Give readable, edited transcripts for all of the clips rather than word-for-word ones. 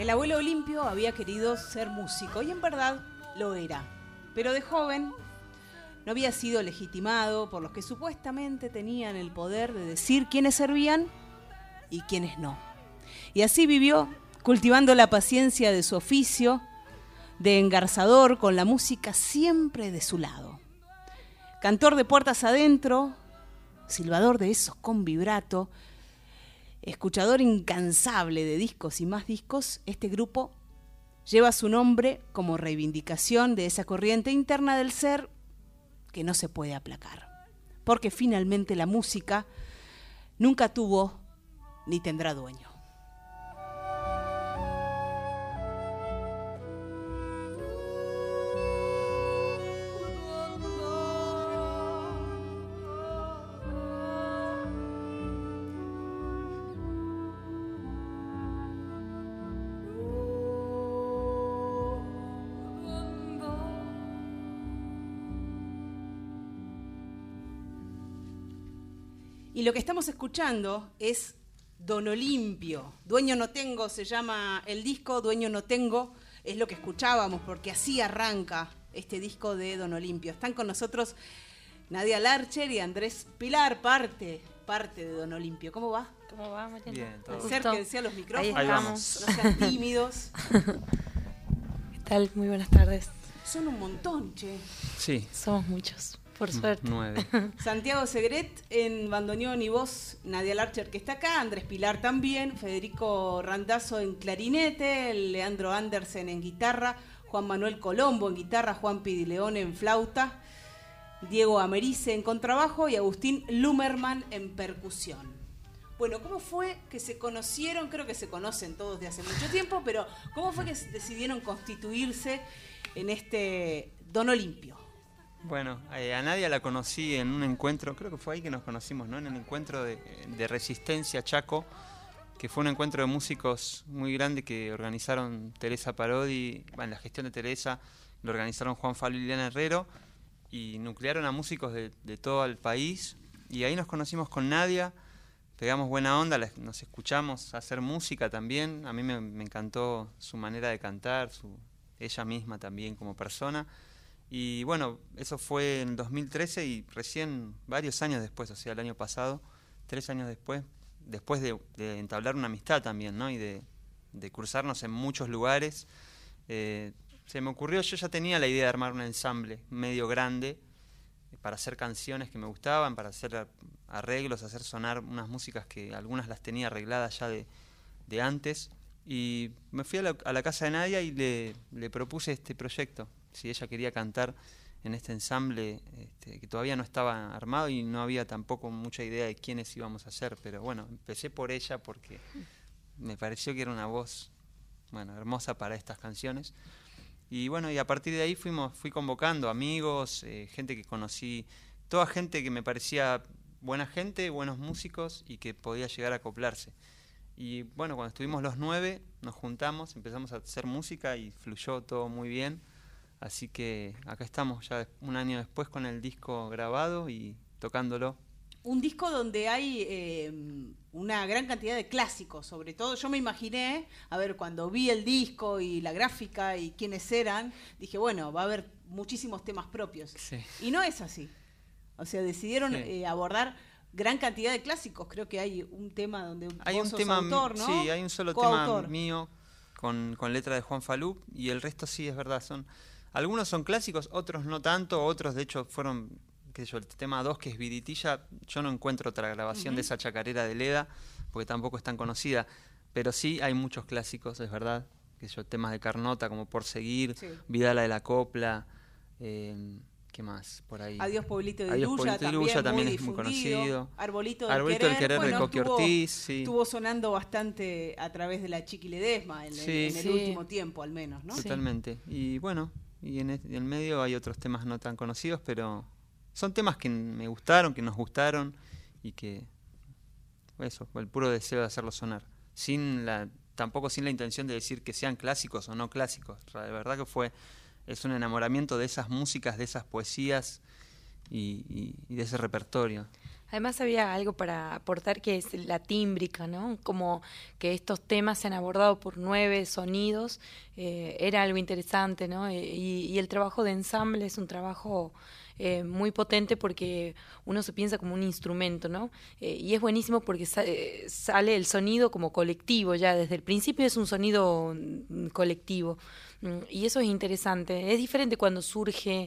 El abuelo Olimpio había querido ser músico y en verdad lo era, pero de joven no había sido legitimado por los que supuestamente tenían el poder de decir quiénes servían y quiénes no. Y así vivió, cultivando la paciencia de su oficio de engarzador, con la música siempre de su lado. Cantor de puertas adentro, silbador de esos con vibrato, escuchador incansable de discos y más discos, este grupo lleva su nombre como reivindicación de esa corriente interna del ser que no se puede aplacar. Porque finalmente la música nunca tuvo ni tendrá dueño. Y lo que estamos escuchando es Don Olimpio. Dueño no tengo se llama el disco, Dueño no tengo es lo que escuchábamos, porque así arranca este disco de Don Olimpio. Están con nosotros Nadia Larcher y Andrés Pilar, parte de Don Olimpio. ¿Cómo va? ¿Cómo va, Mariana? Bien, todo Acérquense a los micrófonos. Ahí vamos. No sean tímidos. ¿Qué tal? Muy buenas tardes. Son un montón, che. Sí. Somos muchos, por suerte. 9. Santiago Segret en bandoneón y voz, Nadia Larcher que está acá, Andrés Pilar también, Federico Randazzo en clarinete, Leandro Andersen en guitarra, Juan Manuel Colombo en guitarra, Juan Pidileón en flauta, Diego Americe en contrabajo y Agustín Lumerman en percusión. Bueno, ¿cómo fue que se conocieron? Creo que se conocen todos de hace mucho tiempo, pero ¿cómo fue que decidieron constituirse en este Don Olimpio? Bueno, a Nadia la conocí en un encuentro, creo que fue ahí que nos conocimos, ¿no? En el encuentro de Resistencia Chaco, que fue un encuentro de músicos muy grande que organizaron Teresa Parodi, la gestión de Teresa, lo organizaron Juan Fabio y Liliana Herrero, y nuclearon a músicos de todo el país, y ahí nos conocimos con Nadia, pegamos buena onda, nos escuchamos hacer música también, a mí me encantó su manera de cantar, ella misma también como persona. Y bueno, eso fue en 2013 y recién varios años después, o sea, el año pasado, 3 años después de entablar una amistad también, ¿no? Y de cruzarnos en muchos lugares, se me ocurrió, yo ya tenía la idea de armar un ensamble medio grande para hacer canciones que me gustaban, para hacer arreglos, hacer sonar unas músicas que algunas las tenía arregladas ya de antes. Y me fui a la casa de Nadia y le propuse este proyecto, si ella quería cantar en este ensamble que todavía no estaba armado y no había tampoco mucha idea de quiénes íbamos a hacer, pero bueno, empecé por ella porque me pareció que era una voz, hermosa para estas canciones. Y bueno, y a partir de ahí fui convocando amigos, gente que conocí, toda gente que me parecía buena gente, buenos músicos y que podía llegar a acoplarse. Y bueno, cuando estuvimos los 9, nos juntamos, empezamos a hacer música y fluyó todo muy bien. Así que acá estamos ya un año después con el disco grabado y tocándolo. Un disco donde hay una gran cantidad de clásicos, sobre todo. Yo me imaginé, cuando vi el disco y la gráfica y quiénes eran, dije, bueno, va a haber muchísimos temas propios. Sí. Y no es así. O sea, decidieron abordar gran cantidad de clásicos. Creo que hay un tema donde vos sos autor, ¿no? Sí, hay un solo coautor. Tema mío con letra de Juan Falú y el resto sí, es verdad, algunos son clásicos, otros no tanto, otros de hecho fueron, el tema 2 que es Viritilla, yo no encuentro otra grabación de esa chacarera de Leda, porque tampoco es tan conocida, pero sí hay muchos clásicos, es verdad, temas de Carnota como Por Seguir, sí. Vidala de la Copla, ¿qué más por ahí? Adiós Pueblito de Adiós, Iruya, también es muy conocido. Arbolito del Querer, de Coqui Ortiz, sí. Estuvo sonando bastante a través de la Chiqui Ledesma en el último tiempo al menos, ¿no? Totalmente, y bueno, y en el medio hay otros temas no tan conocidos, pero son temas que me gustaron, que nos gustaron y que el puro deseo de hacerlos sonar, tampoco sin la intención de decir que sean clásicos o no clásicos. La verdad que es un enamoramiento de esas músicas, de esas poesías y de ese repertorio. Además había algo para aportar que es la tímbrica, ¿no? Como que estos temas se han abordado por 9 sonidos, era algo interesante, ¿no? Y el trabajo de ensamble es un trabajo muy potente porque uno se piensa como un instrumento, ¿no? Y es buenísimo porque sale el sonido como colectivo ya, desde el principio es un sonido colectivo. Y eso es interesante. Es diferente cuando surge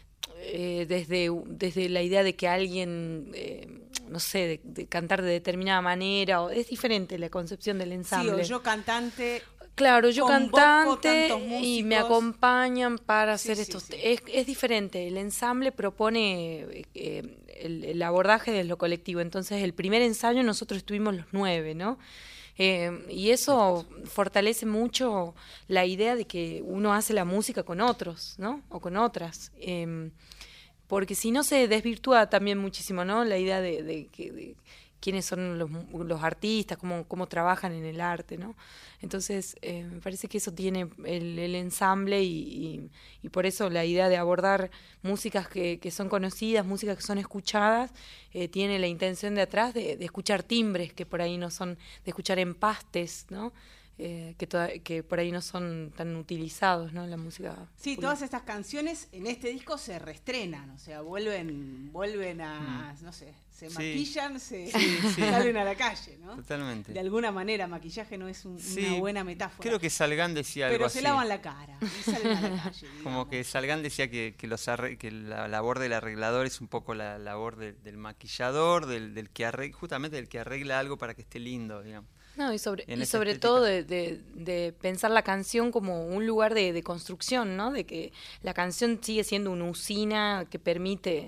desde la idea de que alguien, no sé, de cantar de determinada manera, o es diferente la concepción del ensamble. Sí, o yo cantante. Claro, yo cantante y me acompañan para hacer estos... Sí. Es diferente, el ensamble propone el abordaje de lo colectivo, entonces el primer ensayo nosotros estuvimos los 9, ¿no? Y eso fortalece mucho la idea de que uno hace la música con otros, ¿no? O con otras. Porque si no se desvirtúa también muchísimo, ¿no? La idea de quiénes son los artistas, cómo trabajan en el arte, ¿no? Entonces, me parece que eso tiene el ensamble y por eso la idea de abordar músicas que son conocidas, músicas que son escuchadas, tiene la intención de atrás de escuchar timbres que por ahí no son, de escuchar empastes, ¿no? Que por ahí no son tan utilizados, ¿no? En la música Sí, popular. todas estas canciones en este disco se reestrenan, o sea, vuelven a, no sé, se maquillan, salen a la calle, ¿no? Totalmente. De alguna manera, maquillaje no es una buena metáfora. Creo que Salgán decía algo pero así. se lavan la cara y salen a la calle. Como que Salgán decía que la labor del arreglador es un poco la labor del maquillador, del que arregla, justamente del que arregla algo para que esté lindo, digamos. No, y sobre estética. todo de pensar la canción como un lugar de construcción, ¿no? De que la canción sigue siendo una usina que permite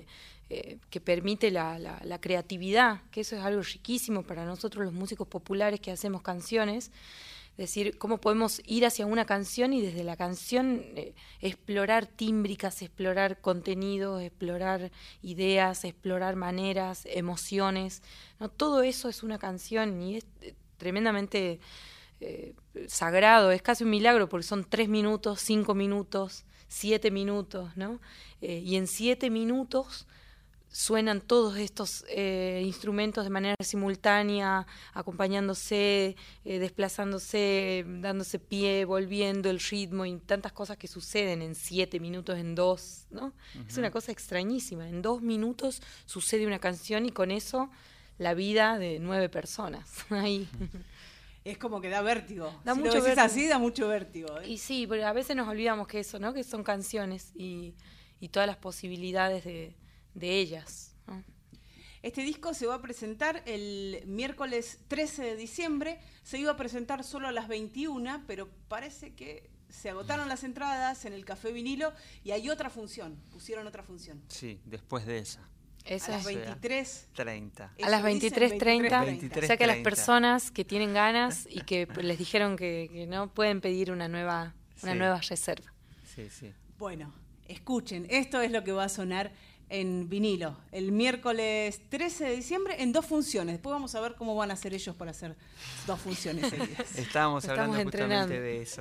la creatividad, que eso es algo riquísimo para nosotros los músicos populares que hacemos canciones. Es decir, cómo podemos ir hacia una canción y desde la canción explorar tímbricas, explorar contenidos, explorar ideas, explorar maneras, emociones, ¿no? Todo eso es una canción y es tremendamente sagrado, es casi un milagro porque son 3 minutos, 5 minutos, 7 minutos, ¿no? Y en 7 minutos suenan todos estos instrumentos de manera simultánea, acompañándose, desplazándose, dándose pie, volviendo el ritmo y tantas cosas que suceden en 7 minutos, en 2, ¿no? Uh-huh. Es una cosa extrañísima. En 2 minutos sucede una canción y con eso la vida de 9 personas. Ahí. Es como que da vértigo. Da si mucho lo decís vértigo. así, da mucho vértigo. Y sí, pero a veces nos olvidamos que eso, ¿no? Que son canciones y todas las posibilidades de ellas, ¿no? Este disco se va a presentar el miércoles 13 de diciembre. Se iba a presentar solo a las 21, pero parece que se agotaron las entradas en el Café Vinilo y hay otra función. Pusieron otra función. Sí, después de esa. Eso a las es 23:30. a las 23:30, o sea que las 23:30. personas que tienen ganas y que les dijeron que no pueden pedir una nueva reserva. Sí, sí. Bueno, escuchen, esto es lo que va a sonar en vinilo el miércoles 13 de diciembre en 2 funciones. Después vamos a ver cómo van a hacer ellos para hacer 2 funciones seguidas. Estábamos hablando entrenando. justamente de eso.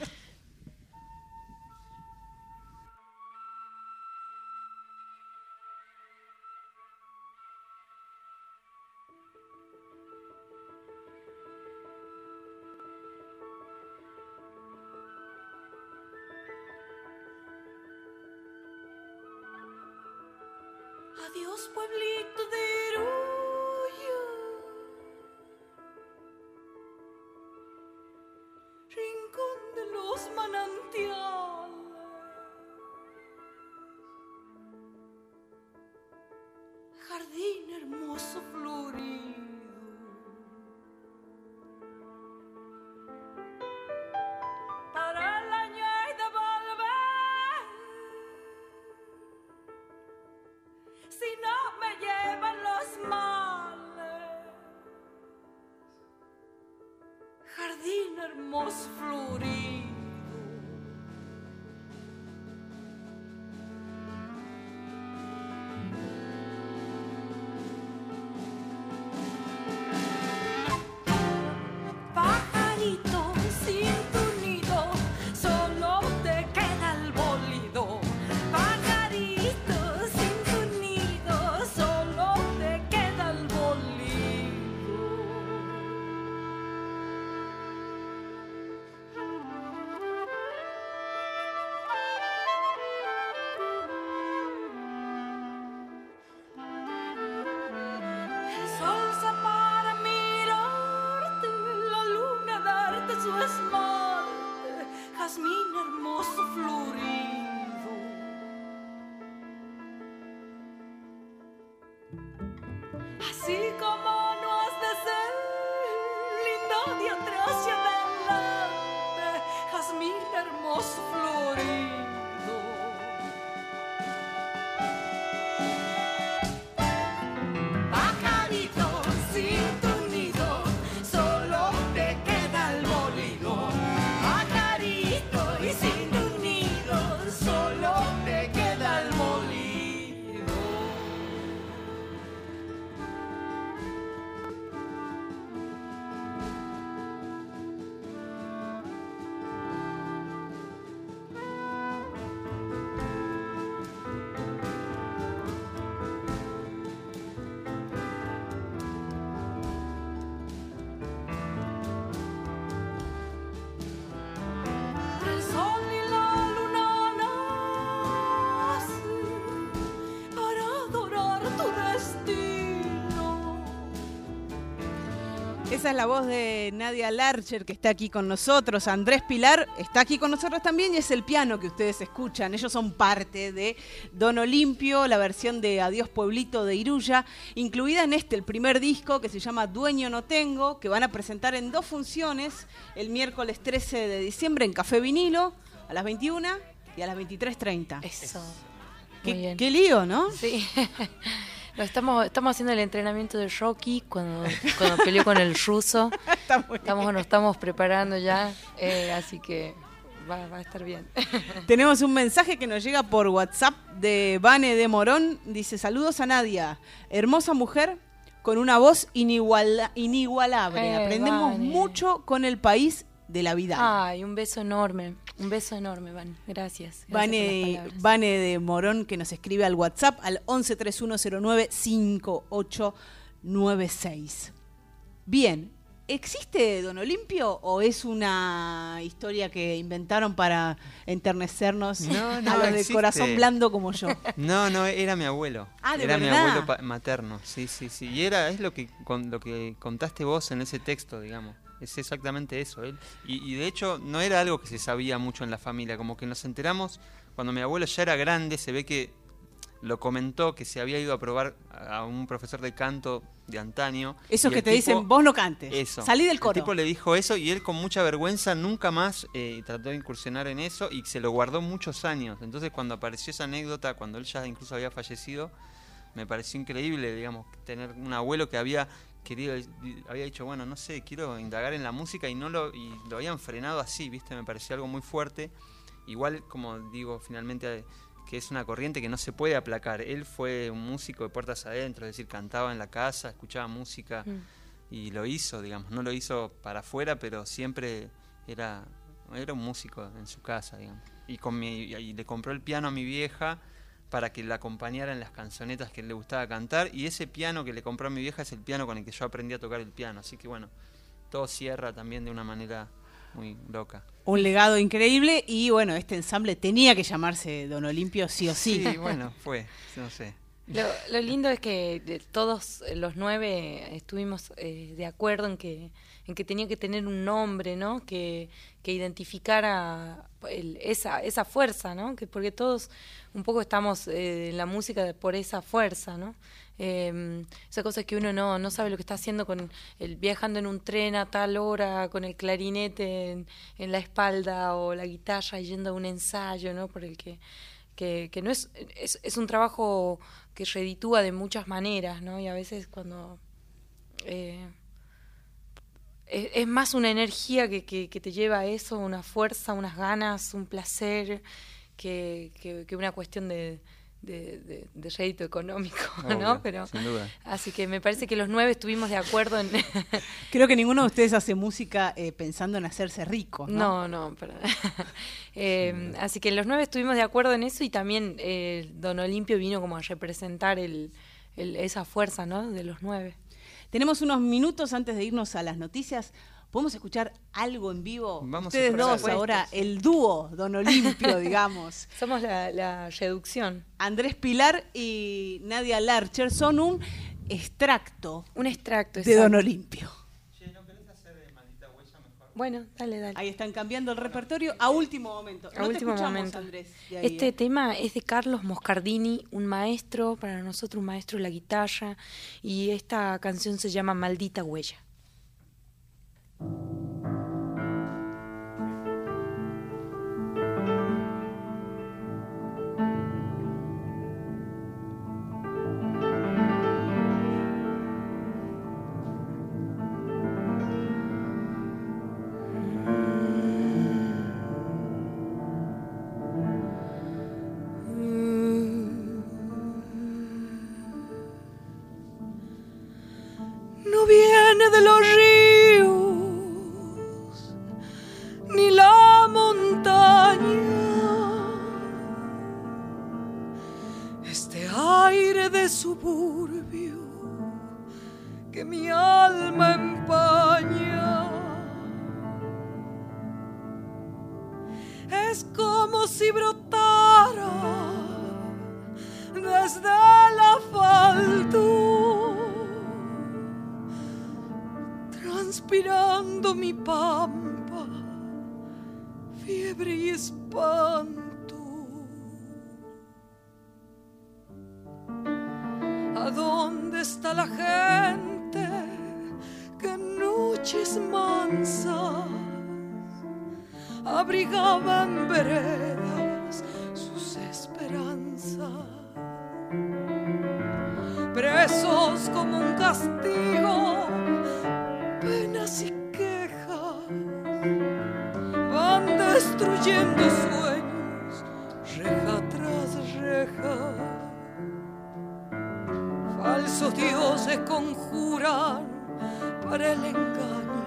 Adiós, pueblito de Irullo, rincón de los manantiales, jardín hermoso florido, para el año hay de volver. Si no me llevan los males, jardín hermoso florido. Pajarito sin tu nido, solo te queda el bolido. Pajarito sin tu nido, solo te queda esmalte, jazmín hermoso florido. Así como no has de ser linda de atrás y adelante, jazmín hermoso florido. Pajarito sin tu nido, solo te queda el bolido. Pajarito y sin tu nido, solo te queda el bolido. El sol y la luna nacen para adorar tu destino. Esa es la voz de Nadia Larcher, que está aquí con nosotros. Andrés Pilar está aquí con nosotros también y es el piano que ustedes escuchan. Ellos son parte de Don Olimpio, la versión de Adiós Pueblito de Iruya, incluida en el primer disco que se llama Dueño No Tengo, que van a presentar en 2 funciones el miércoles 13 de diciembre en Café Vinilo a las 21 y a las 23:30. Eso. Muy bien. Qué lío, ¿no? Sí. Estamos haciendo el entrenamiento de Rocky cuando peleó con el ruso. Nos estamos preparando ya, así que va a estar bien. Tenemos un mensaje que nos llega por WhatsApp de Vane de Morón. Dice: saludos a Nadia, hermosa mujer con una voz inigualable. Aprendemos Vane. mucho con el país de la vida. Ay, un beso enorme, Van. Gracias por las palabras. Vane de Morón, que nos escribe al WhatsApp al 1131095896. Bien, ¿existe Don Olimpio o es una historia que inventaron para enternecernos No, a los de existe. corazón blando como yo? No, era mi abuelo. Ah, ¿de era mi verdad? abuelo materno, sí. Y es lo que contaste vos en ese texto, digamos. Es exactamente eso. Él. Y de hecho no era algo que se sabía mucho en la familia, como que nos enteramos cuando mi abuelo ya era grande, se ve que lo comentó, que se había ido a probar a un profesor de canto de antaño. Esos y que el te tipo- dicen, vos no cantes, Eso. salí del coro. El tipo le dijo eso y él con mucha vergüenza nunca más trató de incursionar en eso y se lo guardó muchos años. Entonces cuando apareció esa anécdota, cuando él ya incluso había fallecido, me pareció increíble, digamos, tener un abuelo que había dicho, bueno, no sé, quiero indagar en la música y lo habían frenado así, ¿viste? Me pareció algo muy fuerte. Igual, como digo, finalmente que es una corriente que no se puede aplacar. Él fue un músico de puertas adentro, es decir, cantaba en la casa, escuchaba música y lo hizo, digamos. No lo hizo para afuera, pero siempre era un músico en su casa, digamos. Y le compró el piano a mi vieja para que la acompañara en las canzonetas que le gustaba cantar, y ese piano que le compró a mi vieja es el piano con el que yo aprendí a tocar el piano, así que bueno, todo cierra también de una manera muy loca. Un legado increíble y bueno, este ensamble tenía que llamarse Don Olimpio sí o sí. Sí, bueno, no sé. Lo lindo es que todos los 9 estuvimos de acuerdo en que tenía que tener un nombre, ¿no? Que identificara esa fuerza, ¿no? Porque todos un poco estamos en la música por esa fuerza, ¿no? Esa cosa es que uno no sabe lo que está haciendo viajando en un tren a tal hora con el clarinete en la espalda o la guitarra yendo a un ensayo, ¿no? Por el que no es un trabajo que reditúa de muchas maneras, ¿no? Y a veces cuando es más una energía que te lleva a eso, una fuerza, unas ganas, un placer, que una cuestión de rédito económico, Obvio, ¿no? Pero sin duda. así que me parece que los 9 estuvimos de acuerdo en Creo que ninguno de ustedes hace música pensando en hacerse rico, ¿no? No, perdón. Así que los 9 estuvimos de acuerdo en eso y también Don Olimpio vino como a representar esa fuerza, ¿no? De los 9. Tenemos unos minutos antes de irnos a las noticias. ¿Podemos escuchar algo en vivo? Vamos a Ustedes escuchar. dos ahora, el dúo Don Olimpio, digamos. Somos la reducción. Andrés Pilar y Nadia Larcher son un extracto Un extracto. de Don Olimpio. Che, ¿no querés hacer Maldita Huella mejor? Bueno, dale. Ahí están cambiando el repertorio a último momento. A último momento. Andrés, de ahí, Este tema es de Carlos Moscardini, un maestro, para nosotros un maestro de la guitarra, y esta canción se llama Maldita Huella. No viene de los ríos ni la montaña, este aire de suburbio que mi alma empaña. Es como si brotara desde el asfalto, transpirando mi pampa, fiebre y espanto. ¿A dónde está la gente que en noches mansas abrigaba en veredas sus esperanzas? Presos como un castigo, penas y quejas van destruyendo sueños, reja tras reja. Falsos dioses conjuran para el engaño,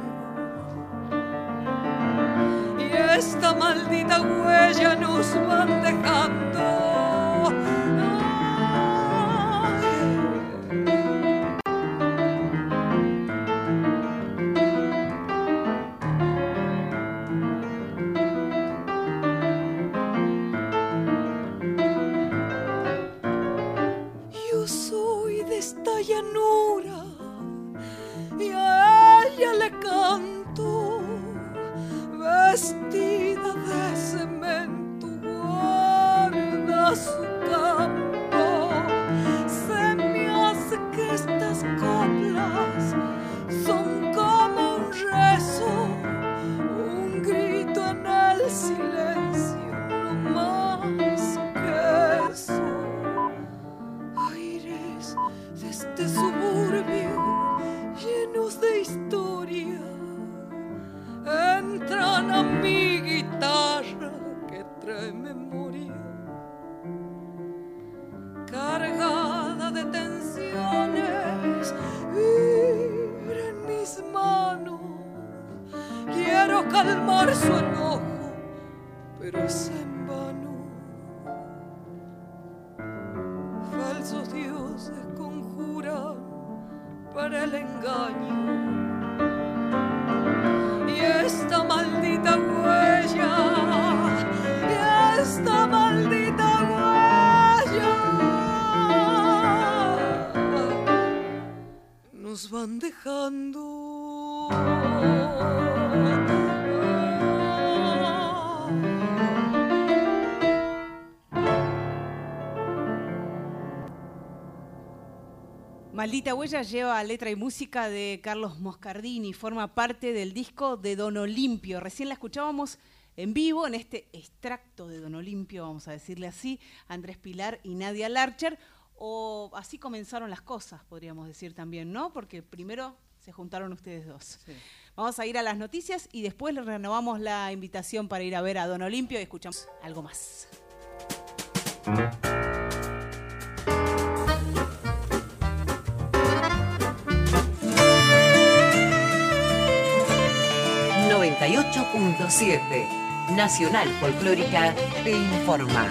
y esta maldita huella nos van dejando. Yo soy de esta llanura y a ella le canto, vestida de cemento, guarda su campo. Se me hace que estas coplas son como un rezo, un grito en el silencio, no más que eso. Aires de este suburbio llenos de historia entran a mi guitarra que trae memoria, cargada de tensiones, vibra en mis manos. Quiero calmar su enojo, pero es en vano. Falsos dioses conjuran para el engaño, y esta maldita huella, y esta maldita huella nos van dejando. Maldita Huella lleva letra y música de Carlos Moscardini, forma parte del disco de Don Olimpio. Recién la escuchábamos en vivo en este extracto de Don Olimpio, vamos a decirle así, Andrés Pilar y Nadia Larcher, o así comenzaron las cosas, podríamos decir también, ¿no? Porque primero se juntaron ustedes dos. Sí. Vamos a ir a las noticias y después les renovamos la invitación para ir a ver a Don Olimpio y escuchamos algo más. 98.7 Nacional Folclórica te informa.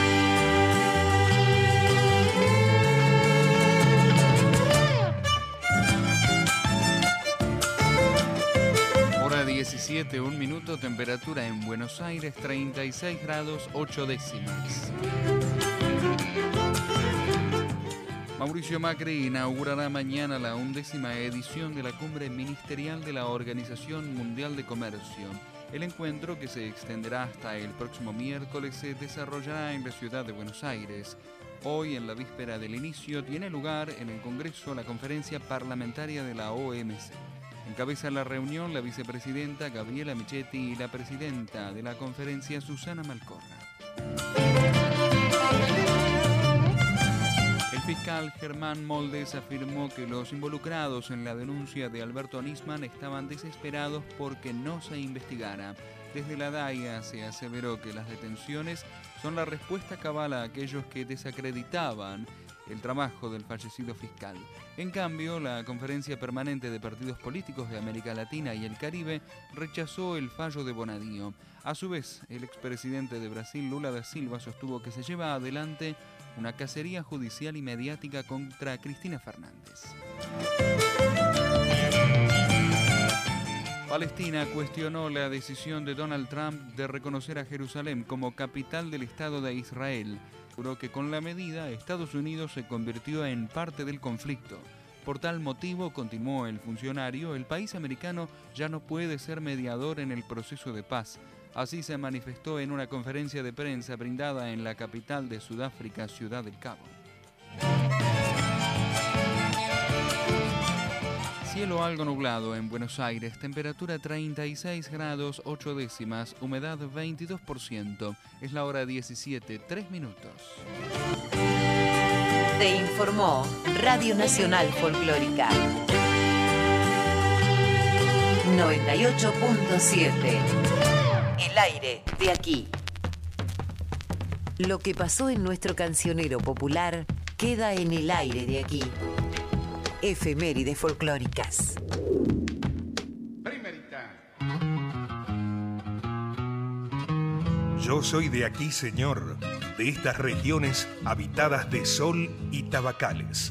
Hora 17, 1 minuto, temperatura en Buenos Aires 36 grados 8 décimas. Mauricio Macri inaugurará mañana la 11ª edición de la Cumbre Ministerial de la Organización Mundial de Comercio. El encuentro, que se extenderá hasta el próximo miércoles, se desarrollará en la ciudad de Buenos Aires. Hoy, en la víspera del inicio, tiene lugar en el Congreso la conferencia parlamentaria de la OMC. Encabeza la reunión la vicepresidenta Gabriela Michetti y la presidenta de la conferencia, Susana Malcorra. El fiscal Germán Moldes afirmó que los involucrados en la denuncia de Alberto Nisman estaban desesperados porque no se investigara. Desde la DAIA se aseveró que las detenciones son la respuesta cabal a aquellos que desacreditaban el trabajo del fallecido fiscal. En cambio, la Conferencia Permanente de Partidos Políticos de América Latina y el Caribe rechazó el fallo de Bonadío. A su vez, el expresidente de Brasil, Lula da Silva, sostuvo que se lleva adelante una cacería judicial y mediática contra Cristina Fernández. Palestina cuestionó la decisión de Donald Trump de reconocer a Jerusalén como capital del Estado de Israel. Juró que con la medida Estados Unidos se convirtió en parte del conflicto. Por tal motivo, continuó el funcionario, el país americano ya no puede ser mediador en el proceso de paz. Así se manifestó en una conferencia de prensa brindada en la capital de Sudáfrica, Ciudad del Cabo. Cielo algo nublado en Buenos Aires, temperatura 36 grados 8 décimas, humedad 22%. Es la hora 17, 3 minutos. Te informó Radio Nacional Folclórica 98.7. El aire de aquí. Lo que pasó en nuestro cancionero popular queda en el aire de aquí. Efemérides folclóricas. Primerita. Yo soy de aquí, señor, de estas regiones habitadas de sol y tabacales.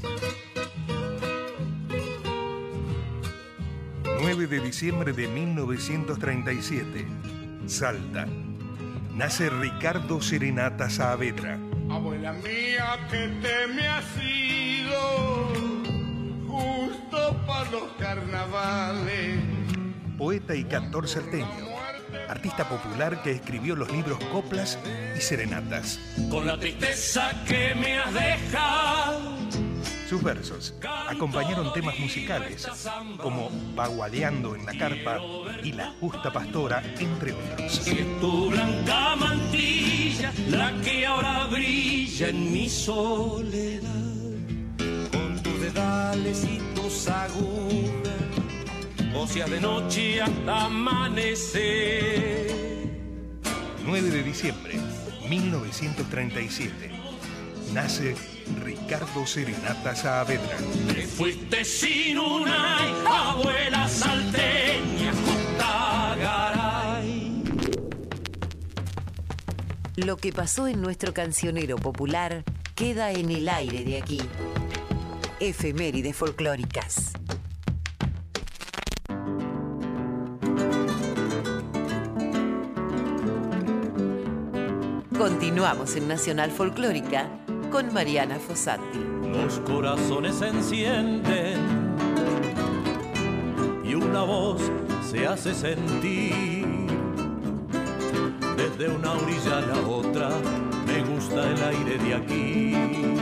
9 de diciembre de 1937, Salta. Nace Ricardo Serenata Saavedra. Abuela mía, que te me has ido justo para los carnavales. Poeta y cantor salteño. Artista popular que escribió los libros Coplas y Serenatas. Con la tristeza que me has dejado. Sus versos acompañaron temas musicales como Bagualeando en la Carpa y La Justa Pastora, entre otros. Es tu blanca mantilla la que ahora brilla en mi soledad. Con tus dedales y tus agujas, o sea de noche hasta amanecer. 9 de diciembre, 1937. Nace Ricardo Serenata Saavedra. Te fuiste sin una abuela salteña, Garay. Lo que pasó en nuestro cancionero popular queda en el aire de aquí. Efemérides folclóricas. Continuamos en Nacional Folclórica con Mariana Fossati. Los corazones se encienden y una voz se hace sentir. Desde una orilla a la otra me gusta el aire de aquí.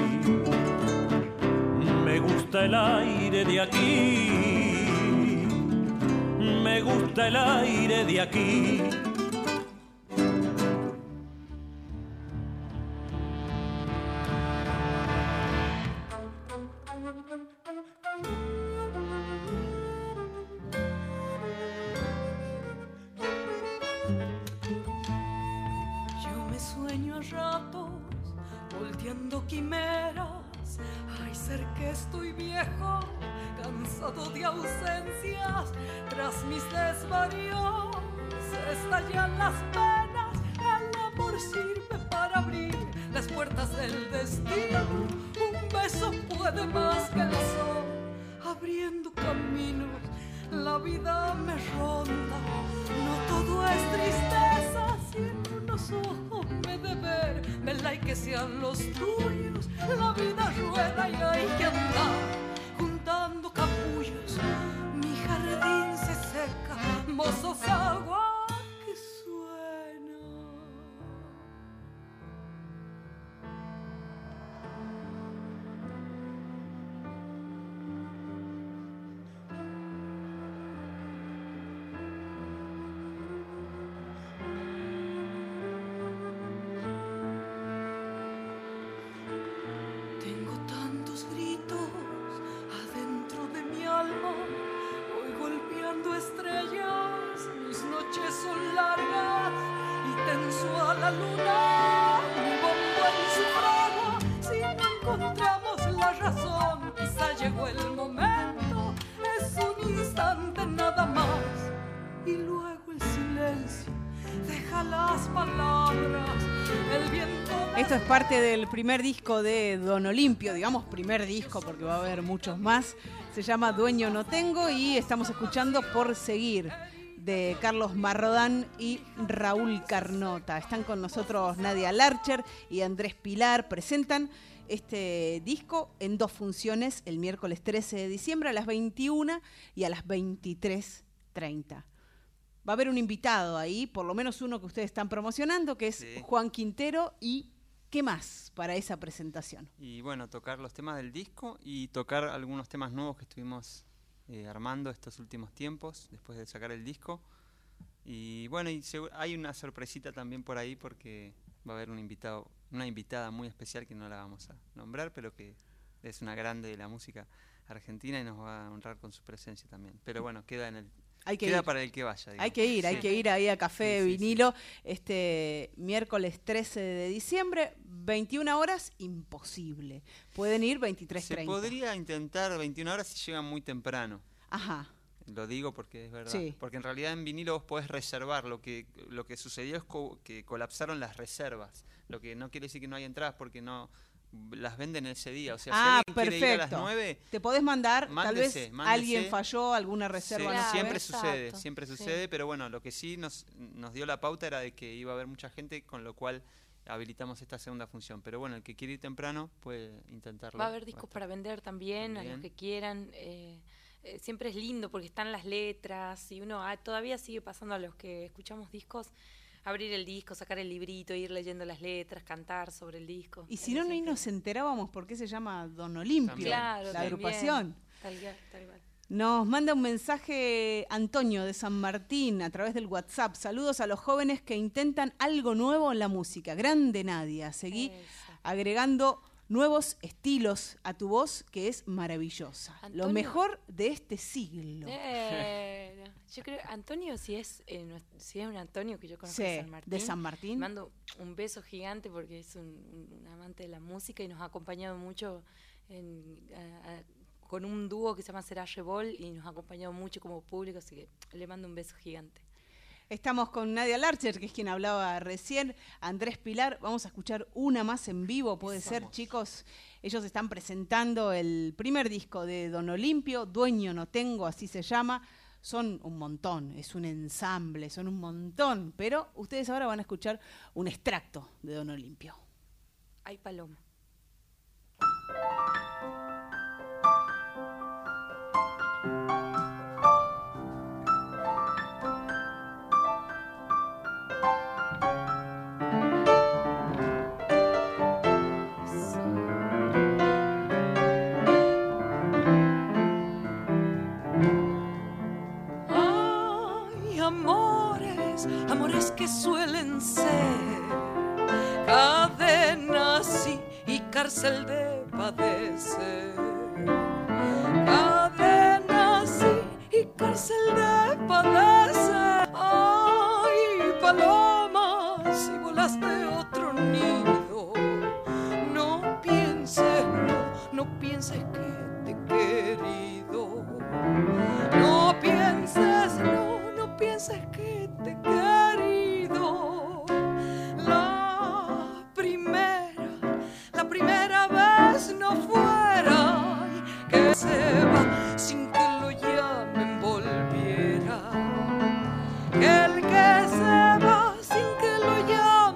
Me gusta el aire de aquí. Me gusta el aire de aquí. De ausencias, tras mis desvaríos estallan las penas. El amor sirve para abrir las puertas del destino. Un beso puede más que el sol, abriendo caminos. La vida me ronda, no todo es tristeza, sino los ojos me de ver, vela y que sean los tuyos. La vida rueda y hay que andar juntando capullos. Mi jardín se seca, vos sos agua que suena. Tengo tantos gritos adentro de mi alma, voy golpeando estrellas, mis noches son largas y tenso a la luna, mi bombo en su fragua. Si no encontramos la razón, quizá llegó el momento, es un instante nada más, y luego el silencio deja las palabras, el viento. Esto es parte del primer disco de Don Olimpio, digamos primer disco porque va a haber muchos más. Se llama Dueño No Tengo y estamos escuchando Por Seguir de Carlos Marrodán y Raúl Carnota. Están con nosotros Nadia Larcher y Andrés Pilar. Presentan este disco en 2 funciones, el miércoles 13 de diciembre a las 21 y a las 23:30. Va a haber un invitado ahí, por lo menos uno que ustedes están promocionando, que es Sí. Juan Quintero. ¿Y qué más para esa presentación? Y bueno, tocar los temas del disco y tocar algunos temas nuevos que estuvimos armando estos últimos tiempos, después de sacar el disco. Y bueno, hay una sorpresita también por ahí porque va a haber una invitada muy especial que no la vamos a nombrar, pero que es una grande de la música argentina y nos va a honrar con su presencia también. Pero bueno, queda para el que vaya. Hay que ir ahí a Café Sí, Vinilo este miércoles 13 de diciembre, 21 horas, imposible. Pueden ir 23:30. Se podría intentar 21 horas si llegan muy temprano. Ajá. Lo digo porque es verdad. Sí. Porque en realidad en vinilo vos podés reservar. Lo que sucedió es que colapsaron las reservas. Lo que no quiere decir que no hay entradas porque no las venden ese día. O sea, si alguien quiere ir a las 9... Te podés mandar, mándese. tal vez alguien falló, alguna reserva. Sí, no fue. siempre sucede, pero bueno, lo que sí nos dio la pauta era de que iba a haber mucha gente, con lo cual habilitamos esta segunda función. Pero bueno, el que quiere ir temprano puede intentarlo. Va a haber discos para vender también, a los que quieran. Siempre es lindo porque están las letras y uno todavía sigue pasando a los que escuchamos discos, abrir el disco, sacar el librito, ir leyendo las letras, cantar sobre el disco. Y si no, ni nos enterábamos por qué se llama Don Olimpio, claro, la agrupación. Tal cual. Nos manda un mensaje Antonio de San Martín a través del WhatsApp. Saludos a los jóvenes que intentan algo nuevo en la música. Grande Nadia. Seguí agregando nuevos estilos a tu voz, que es maravillosa. Antonio, lo mejor de este siglo. Yo creo, Antonio, si es un Antonio que yo conozco de San Martín, mando un beso gigante porque es un amante de la música y nos ha acompañado mucho con un dúo que se llama Serage Bol y nos ha acompañado mucho como público, así que le mando un beso gigante. Estamos con Nadia Larcher, que es quien hablaba recién, Andrés Pilar. Vamos a escuchar una más en vivo, puede ser, chicos. Ellos están presentando el primer disco de Don Olimpio, Dueño No Tengo, así se llama. Son un montón, es un ensamble, son un montón. Pero ustedes ahora van a escuchar un extracto de Don Olimpio. Ay, Paloma. Amores que suelen ser cadenas y cárcel de padecer. Cadenas y cárcel de padecer. Ay, paloma, si volaste otro nido, no pienses, no pienses que te he querido. No pienses, no pienses que te he querido. La primera vez no fuera que se va sin que lo llamen volviera. Que el que se va sin que lo llamen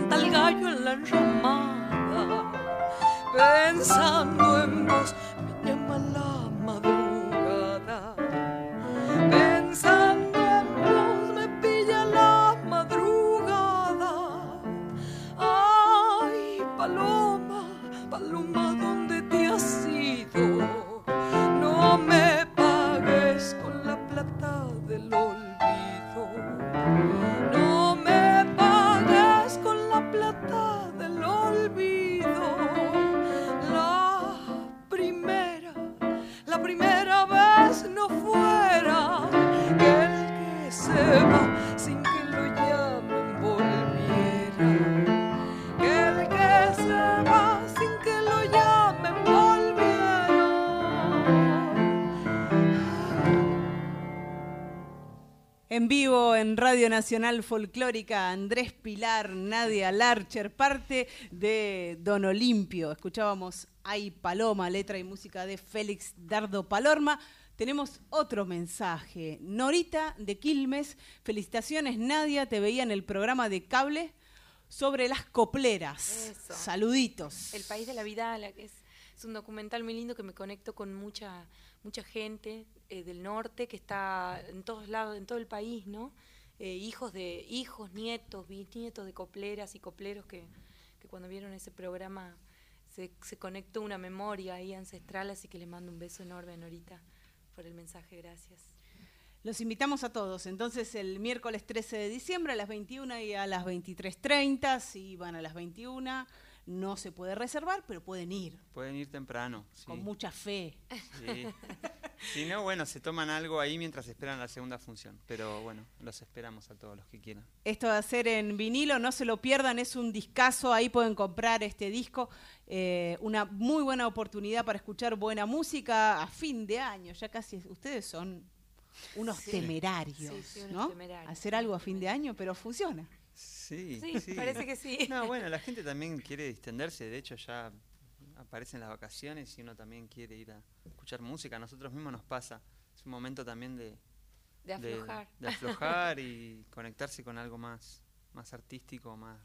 canta el gallo en la enramada. Pensando en vos me llama la madrugada. Pensando en vos me pilla la madrugada. Ay, paloma, paloma, ¿dónde te has ido? No me pagues con la plata del olvido. No me pagues con la plata del olvido. La primera vez no fuera que el que se va sin que lo llamen volviera. Que el que se va sin que lo llamen volviera. En vivo en Radio Nacional Folclórica, Andrés Pilar, Nadia Larcher, parte de Don Olimpio. Escuchábamos Ay Paloma, letra y música de Félix Dardo Palorma. Tenemos otro mensaje. Norita de Quilmes, felicitaciones Nadia, te veía en el programa de cable sobre las copleras. Eso. Saluditos. El País de la Vidala, que es un documental muy lindo que me conecto con mucha gente del norte que está en todos lados, en todo el país, ¿no? Hijos, nietos, bisnietos de copleras y copleros que cuando vieron ese programa se conectó una memoria ahí ancestral, así que les mando un beso enorme a Norita por el mensaje, gracias. Los invitamos a todos, entonces el miércoles 13 de diciembre a las 21 y a las 23:30, si van a las 21, no se puede reservar, pero pueden ir. Pueden ir temprano. Sí. Con mucha fe. Sí. Si no, bueno, se toman algo ahí mientras esperan la segunda función, pero bueno, los esperamos a todos los que quieran. Esto va a ser en vinilo, no se lo pierdan, es un discazo, ahí pueden comprar este disco, una muy buena oportunidad para escuchar buena música a fin de año, ya casi ustedes son unos temerarios, unos ¿no? temerarios. Hacer algo a fin de año, pero funciona. Sí, parece que sí. No, bueno, la gente también quiere distenderse, de hecho ya aparecen las vacaciones y uno también quiere ir a escuchar música, a nosotros mismos nos pasa, es un momento también de aflojar. De aflojar y conectarse con algo más artístico, más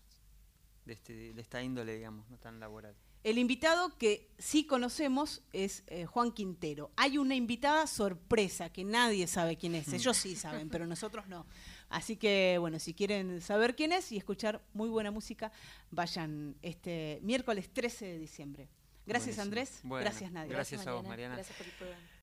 de esta índole, digamos, no tan laboral. El invitado que sí conocemos es Juan Quintero. Hay una invitada sorpresa que nadie sabe quién es. Ellos sí saben, pero nosotros no. Así que, bueno, si quieren saber quién es y escuchar muy buena música, vayan este miércoles 13 de diciembre. Gracias, Buenísimo. Andrés. Bueno, gracias, Nadia. Gracias a vos, Mariana. Gracias por el programa.